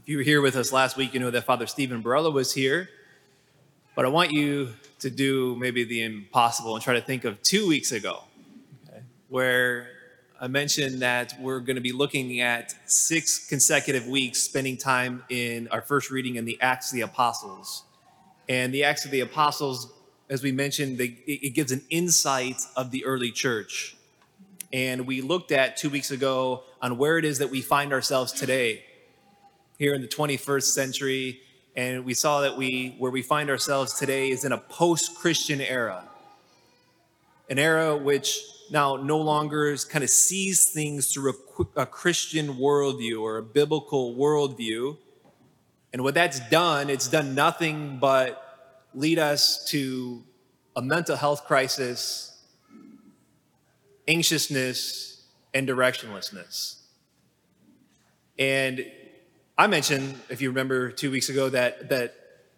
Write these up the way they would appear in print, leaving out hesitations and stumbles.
If you were here with us last week, you know that Father Stephen Barella was here. But I want you to do maybe the impossible and try to think of 2 weeks ago, where I mentioned that we're going to be looking at 6 consecutive weeks spending time in our first reading in the Acts of the Apostles. And the Acts of the Apostles, as we mentioned, it gives an insight of the early church. And we looked at 2 weeks ago on where it is that we find ourselves today, here in the 21st century. And we saw that where we find ourselves today is in a post-Christian era, an era which now no longer kind of sees things through a Christian worldview or a biblical worldview. And what that's done, it's done nothing but lead us to a mental health crisis, anxiousness, and directionlessness. And I mentioned, if you remember 2 weeks ago, that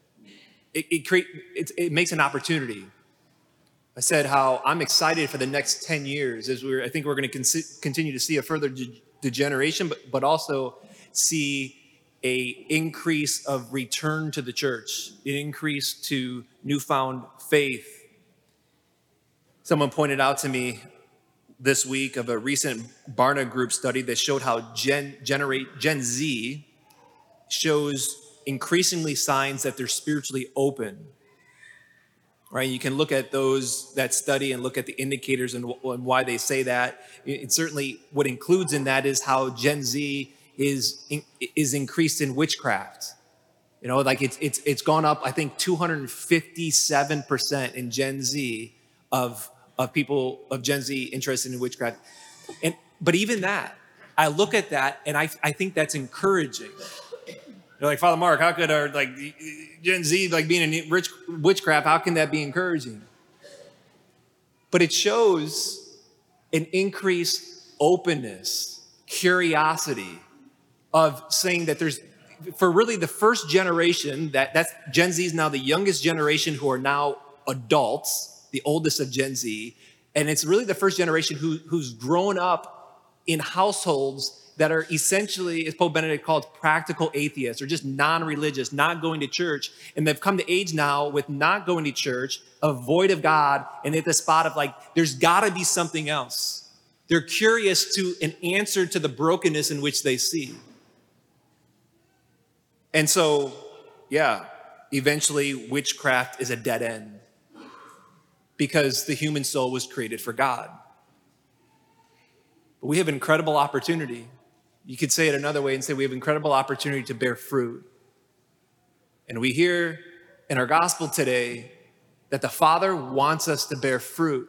it makes an opportunity. I said how I'm excited for the next 10 years as I think we're going to continue to see a further degeneration, but also see a increase of return to the church, an increase to newfound faith. Someone pointed out to me this week of a recent Barna Group study that showed how Gen Z shows increasingly signs that they're spiritually open. Right? You can look at that study and look at the indicators and why they say that. It certainly what includes in that is how Gen Z is increased in witchcraft. You know, like it's gone up, I think 257% in Gen Z of people of Gen Z interested in witchcraft. But even that, I look at that and I think that's encouraging. You're like, Father Mark, how could our Gen Z being in witchcraft, how can that be encouraging? But it shows an increased openness, curiosity of saying that there's, for really the first generation, that's Gen Z is now the youngest generation who are now adults, the oldest of Gen Z, and it's really the first generation who's grown up in households that are essentially, as Pope Benedict called, practical atheists or just non-religious, not going to church. And they've come to age now with not going to church, a void of God, and at the spot of there's gotta be something else. They're curious to an answer to the brokenness in which they see. And so, eventually witchcraft is a dead end because the human soul was created for God. But we have an incredible opportunity. You could say it another way and say we have incredible opportunity to bear fruit. And we hear in our gospel today that the Father wants us to bear fruit.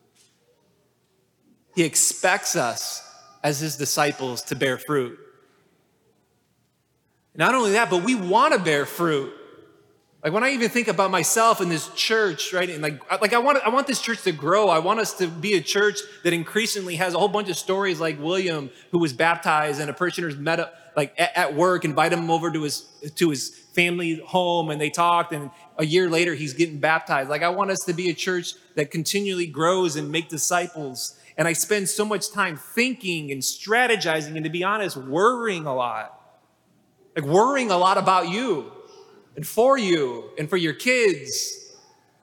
He expects us as his disciples to bear fruit. Not only that, but we want to bear fruit. When I even think about myself in this church, right? And I want this church to grow. I want us to be a church that increasingly has a whole bunch of stories like William, who was baptized and a parishioners met up at work, invited him over to his family home, and they talked, and a year later he's getting baptized. I want us to be a church that continually grows and make disciples. And I spend so much time thinking and strategizing and, to be honest, worrying a lot. Worrying a lot about you. And for you, and for your kids.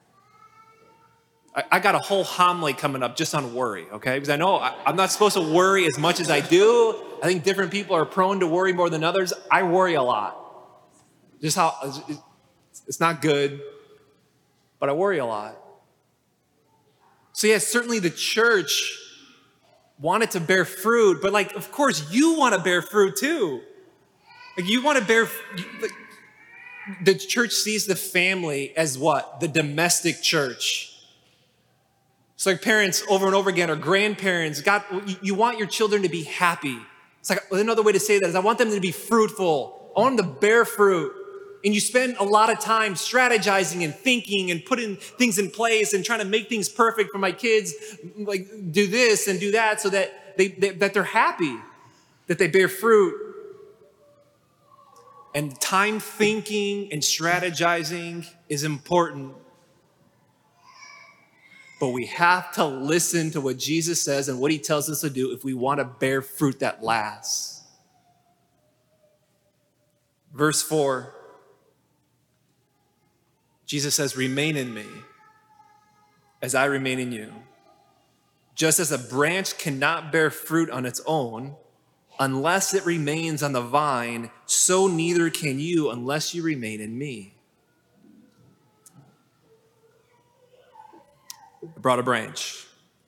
I got a whole homily coming up just on worry, okay? Because I know I'm not supposed to worry as much as I do. I think different people are prone to worry more than others. I worry a lot. Just how, it's not good, but I worry a lot. So yes, certainly the church wanted to bear fruit, but of course you want to bear fruit too. You want to bear, the church sees the family as what? The domestic church. It's like parents over and over again, or grandparents. God, you want your children to be happy. It's another way to say that is I want them to be fruitful. I want them to bear fruit. And you spend a lot of time strategizing and thinking and putting things in place and trying to make things perfect for my kids. Do this and do that so that they're happy, that they bear fruit. And time thinking and strategizing is important. But we have to listen to what Jesus says and what he tells us to do if we want to bear fruit that lasts. Verse 4, Jesus says, remain in me as I remain in you. Just as a branch cannot bear fruit on its own unless it remains on the vine, so neither can you unless you remain in me. I brought a branch.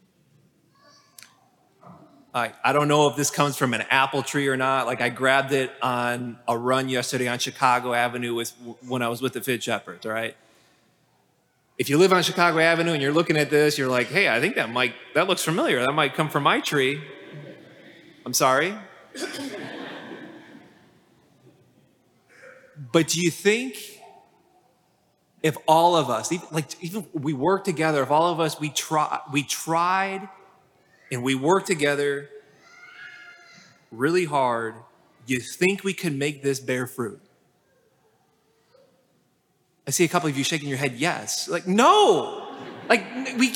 I don't know if this comes from an apple tree or not. Like I grabbed it on a run yesterday on Chicago Avenue when I was with the Fit Shepherds, all right? If you live on Chicago Avenue and you're looking at this, you're like, hey, I think that looks familiar. That might come from my tree. I'm sorry. But do you think if all of us, even we work together, if all of us, we tried and we worked together really hard, you think we could make this bear fruit? I see a couple of you shaking your head, yes. Like, no. We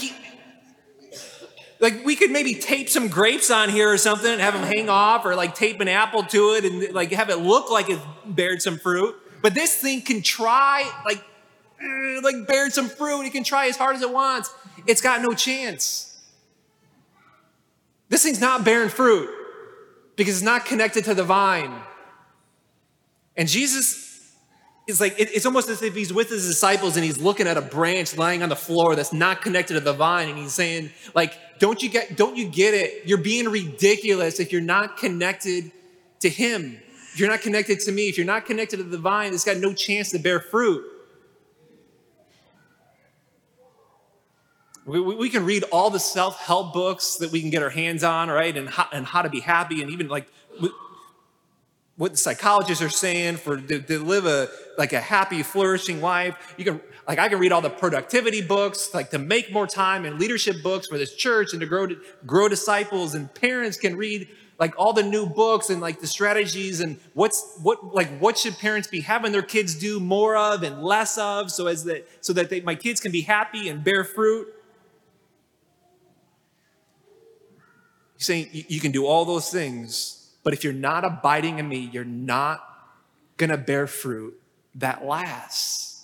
could maybe tape some grapes on here or something and have them hang off, or like tape an apple to it and like have it look like it bared some fruit. But this thing can try like bear some fruit. It can try as hard as it wants. It's got no chance. This thing's not bearing fruit because it's not connected to the vine. And Jesus is like, it's almost as if he's with his disciples and he's looking at a branch lying on the floor that's not connected to the vine. And he's saying, like, don't you get it? You're being ridiculous if you're not connected to him. If you're not connected to me, if you're not connected to the vine, it's got no chance to bear fruit. We can read all the self-help books that we can get our hands on, right? And how to be happy, and even like what the psychologists are saying to live a happy, flourishing life. I can read all the productivity books, like to make more time, and leadership books for this church and to grow disciples. And parents can read like all the new books and like the strategies and what should parents be having their kids do more of and less of, so that my kids can be happy and bear fruit. He's saying you can do all those things, but if you're not abiding in me, you're not going to bear fruit that lasts.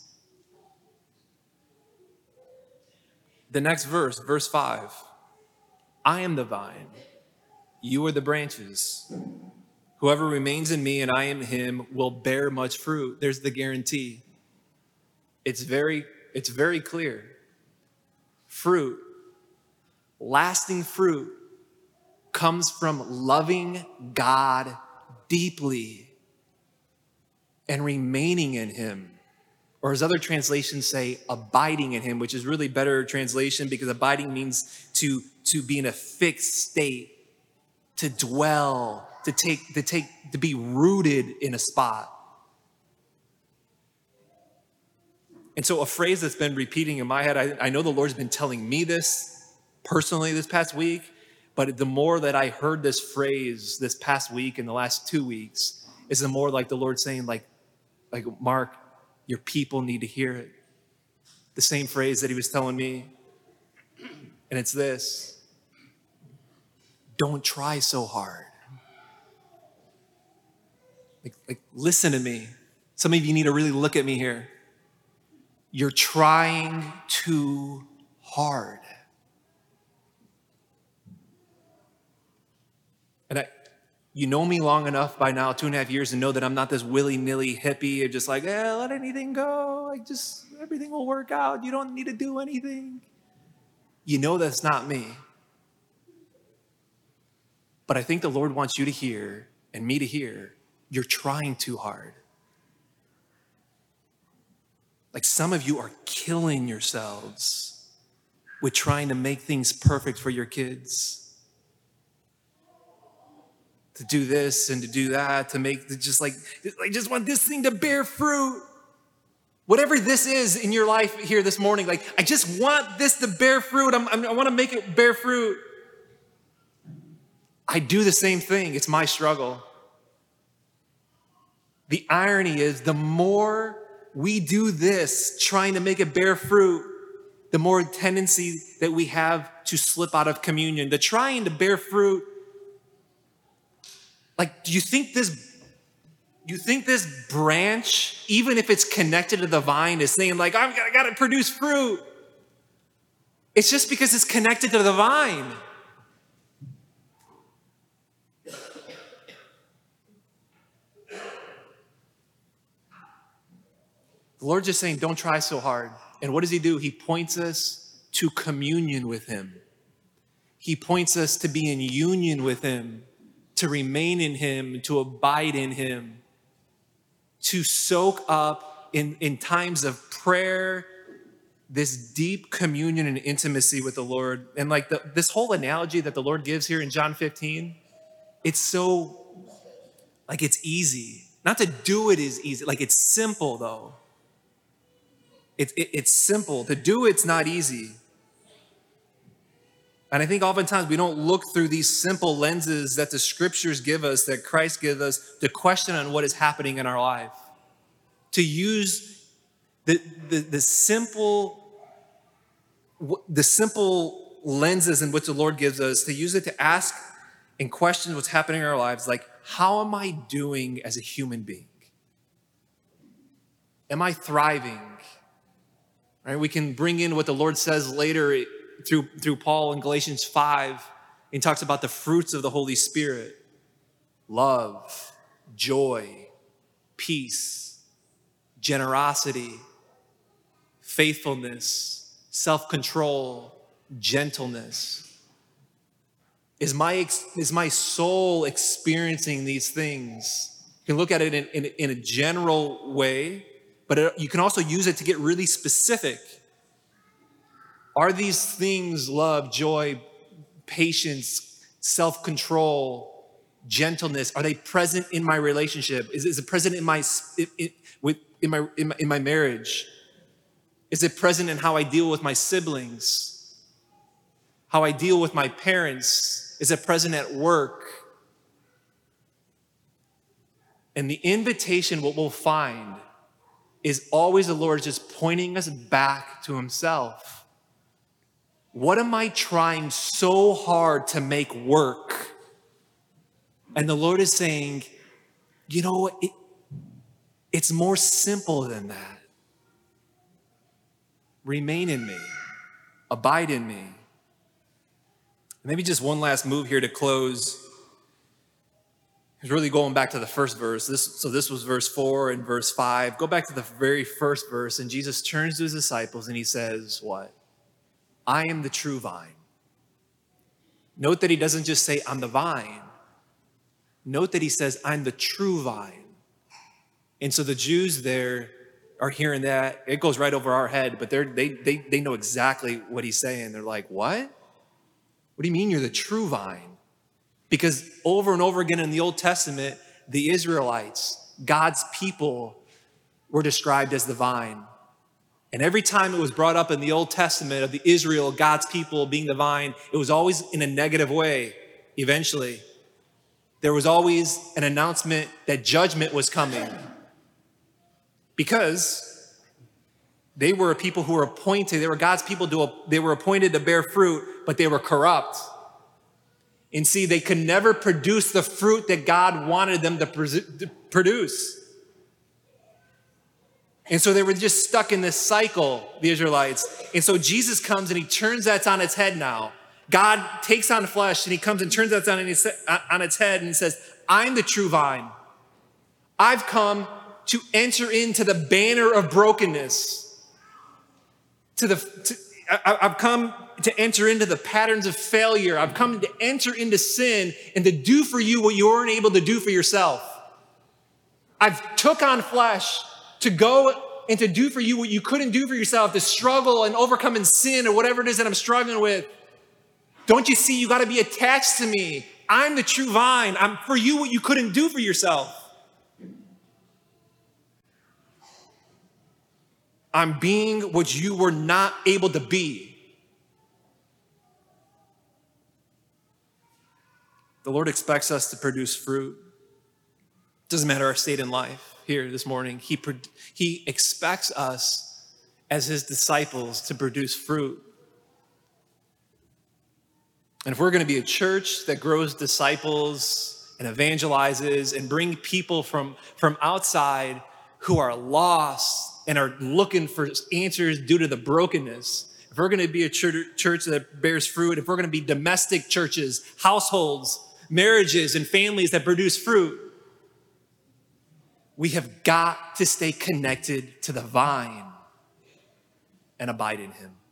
The next verse, verse 5. I am the vine, you are the branches. Whoever remains in me and I in him will bear much fruit. There's the guarantee. It's very clear. Fruit, lasting fruit, comes from loving God deeply and remaining in him. Or as other translations say, abiding in him, which is really better translation, because abiding means to be in a fixed state, to dwell, to be rooted in a spot. And so a phrase that's been repeating in my head, I know the Lord's been telling me this personally this past week, but the more that I heard this phrase this past week and the last 2 weeks, is the more like the Lord saying, like Mark, your people need to hear it. The same phrase that he was telling me. And it's this: don't try so hard. Like listen to me. Some of you need to really look at me here. You're trying too hard. And you know me long enough by now, 2.5 years, to know that I'm not this willy-nilly hippie of just like, let anything go. Like, just everything will work out. You don't need to do anything. You know that's not me. But I think the Lord wants you to hear, and me to hear, you're trying too hard. Like some of you are killing yourselves with trying to make things perfect for your kids. To do this and to do that, I just want this thing to bear fruit. Whatever this is in your life here this morning, like, I just want this to bear fruit. I want to make it bear fruit. I do the same thing. It's my struggle. The irony is, the more we do this, trying to make it bear fruit, the more tendency that we have to slip out of communion. The trying to bear fruit, like, do you think this You think this branch, even if it's connected to the vine, is saying like, I gotta produce fruit. It's just because it's connected to the vine. The Lord's just saying, don't try so hard. And what does he do? He points us to communion with him. He points us to be in union with him, to remain in him, to abide in him, to soak up in times of prayer, this deep communion and intimacy with the Lord. And like this whole analogy that the Lord gives here in John 15, it's so, like it's easy. Not to do it is easy. Like it's simple though. It's simple. To do it's not easy. And I think oftentimes we don't look through these simple lenses that the scriptures give us, that Christ gives us, to question on what is happening in our life. To use the simple lenses in which the Lord gives us, to use it to ask and question what's happening in our lives, like, how am I doing as a human being? Am I thriving? Right? We can bring in what the Lord says later through Paul in Galatians 5. He talks about the fruits of the Holy Spirit: love, joy, peace, generosity, faithfulness, self-control, gentleness. Is my soul experiencing these things? You can look at it in a general way, but you can also use it to get really specific. Are these things, love, joy, patience, self-control, gentleness, are they present in my relationship? Is it present in my marriage? Is it present in how I deal with my siblings? How I deal with my parents? Is it present at work? And the invitation, what we'll find, is always the Lord just pointing us back to himself. What am I trying so hard to make work? And the Lord is saying, you know, it's more simple than that. Remain in me. Abide in me. Maybe just one last move here to close. It's really going back to the first verse. This was verse 4 and verse 5. Go back to the very first verse, and Jesus turns to his disciples and he says, what? I am the true vine. Note that he doesn't just say, I'm the vine. Note that he says, I'm the true vine. And so the Jews there are hearing that. It goes right over our head, but they know exactly what he's saying. They're like, what? What do you mean you're the true vine? Because over and over again in the Old Testament, the Israelites, God's people, were described as the vine. And every time it was brought up in the Old Testament of the Israel, God's people being the vine, it was always in a negative way, eventually. There was always an announcement that judgment was coming. Because they were a people who were appointed, they were God's people, they were appointed to bear fruit, but they were corrupt. And see, they could never produce the fruit that God wanted them to produce. And so they were just stuck in this cycle, the Israelites. And so Jesus comes and he turns that on its head now. God takes on flesh and he comes and turns that on its head and says, I'm the true vine. I've come to enter into the banner of brokenness. I've come to enter into the patterns of failure. I've come to enter into sin and to do for you what you weren't able to do for yourself. I've took on flesh to go and to do for you what you couldn't do for yourself, to struggle and overcome in sin or whatever it is that I'm struggling with. Don't you see, you got to be attached to me. I'm the true vine. I'm for you what you couldn't do for yourself. I'm being what you were not able to be. The Lord expects us to produce fruit. Doesn't matter our state in life here this morning. He expects us as his disciples to produce fruit. And if we're going to be a church that grows disciples and evangelizes and bring people from outside who are lost and are looking for answers due to the brokenness, if we're going to be a church that bears fruit, if we're going to be domestic churches, households, marriages, and families that produce fruit, we have got to stay connected to the vine and abide in him.